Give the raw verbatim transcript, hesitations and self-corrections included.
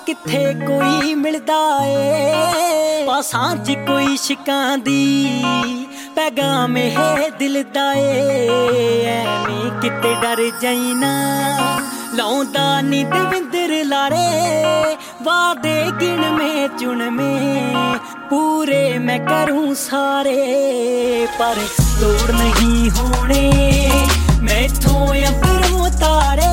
किथे कोई मिलदा ए पासां च कोई शिकां दी पैगाम है दिल दा ए ऐवें किते डर जाई ना लाउंदा नी दविंदर लारे वादे गिण में चुन में पूरे मैं करूं सारे पर तोड़ नहीं होने मैथों अम्बरों तारे